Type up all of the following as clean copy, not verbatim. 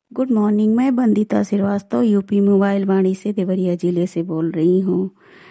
Good morning. मैं Bandita Srivastava U P mobile Vani से देवरिया जिले से बोल रही हूँ।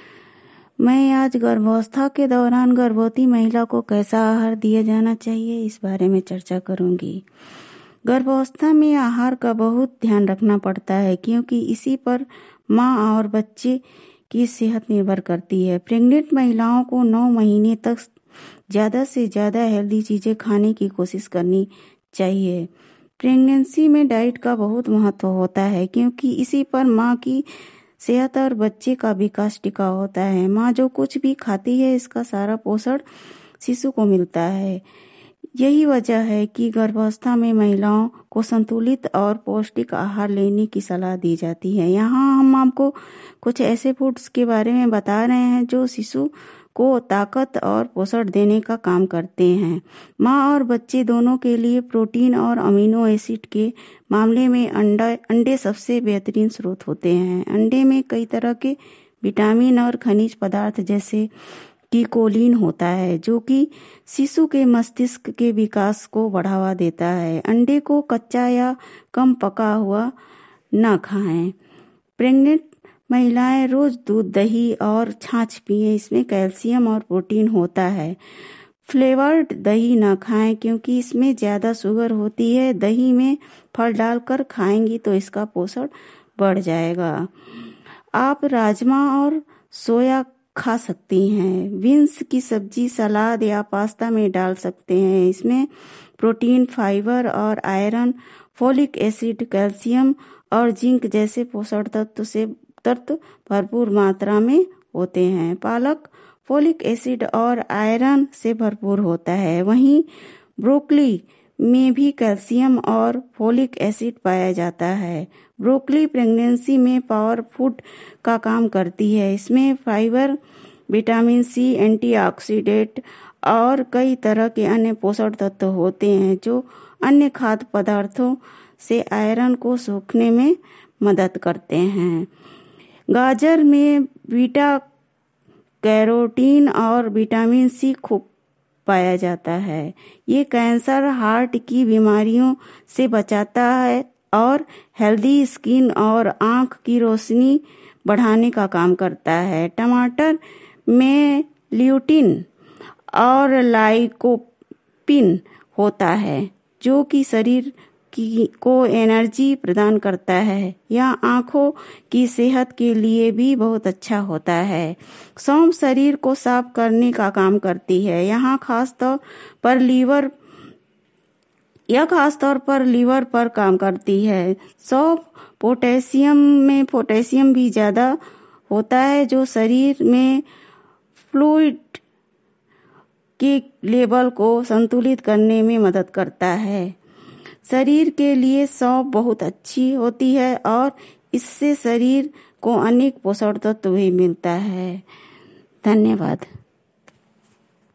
मैं आज गर्भावस्था के दौरान गर्भवती महिला को कैसा आहार दिया जाना चाहिए इस बारे में चर्चा करूंगी। गर्भावस्था में आहार का बहुत ध्यान रखना पड़ता है क्योंकि इसी पर माँ और बच्चे की सेहत निर्भर करती है। प्रेग्नेंट महिलाओं को 9 महीने तक ज़्यादा से ज़्यादा हेल्दी चीज़ें खाने की कोशिश करनी चाहिए। प्रेगनेंसी में डाइट का बहुत महत्व होता है क्योंकि इसी पर माँ की सेहत और बच्चे का विकास टिका होता है। माँ जो कुछ भी खाती है इसका सारा पोषण शिशु को मिलता है। यही वजह है कि गर्भावस्था में महिलाओं को संतुलित और पौष्टिक आहार लेने की सलाह दी जाती है। यहाँ हम आपको कुछ ऐसे फूड्स के बारे में बता रहे हैं जो शिशु को ताकत और पोषण देने का काम करते हैं। माँ और बच्चे दोनों के लिए प्रोटीन और अमीनो एसिड के मामले में अंडे सबसे बेहतरीन स्रोत होते हैं। अंडे में कई तरह के विटामिन और खनिज पदार्थ जैसे कि कोलिन होता है जो कि शिशु के मस्तिष्क के विकास को बढ़ावा देता है। अंडे को कच्चा या कम पका हुआ न खाएं। प्रेग्नेंट महिलाएं रोज दूध, दही और छाछ पिएं, इसमें कैल्शियम और प्रोटीन होता है। फ्लेवर्ड दही न खाएं क्योंकि इसमें ज़्यादा शुगर होती है। दही में फल डालकर खाएंगी तो इसका पोषण बढ़ जाएगा। आप राजमा और सोया खा सकती हैं। बीन्स की सब्जी सलाद या पास्ता में डाल सकते हैं। इसमें प्रोटीन, फाइबर और आयरन, फोलिक एसिड, कैल्शियम और जिंक जैसे पोषण तत्व भरपूर मात्रा में होते हैं। पालक फोलिक एसिड और आयरन से भरपूर होता है। वहीं ब्रोकली में भी कैल्शियम और फोलिक एसिड पाया जाता है। ब्रोकली प्रेगनेंसी में पावर फूड का काम करती है। इसमें फाइबर, विटामिन सी, एंटीऑक्सीडेंट और कई तरह के अन्य पोषण तत्व होते हैं जो अन्य खाद्य पदार्थों से आयरन को सोखने में मदद करते हैं। गाजर में बीटा कैरोटीन और विटामिन सी खूब पाया जाता है। ये कैंसर, हार्ट की बीमारियों से बचाता है और हेल्दी स्किन और आंख की रोशनी बढ़ाने का काम करता है। टमाटर में ल्यूटिन और लाइकोपिन होता है जो कि शरीर को एनर्जी प्रदान करता है। यह आंखों की सेहत के लिए भी बहुत अच्छा होता है। सौंफ शरीर को साफ करने का काम करती है। यह खास तौर पर लीवर पर काम करती है। सौंफ में पोटेशियम भी ज्यादा होता है जो शरीर में फ्लूइड के लेवल को संतुलित करने में मदद करता है। शरीर के लिए सौंफ बहुत अच्छी होती है और इससे शरीर को अनेक पोषक तत्व भी मिलता है। धन्यवाद।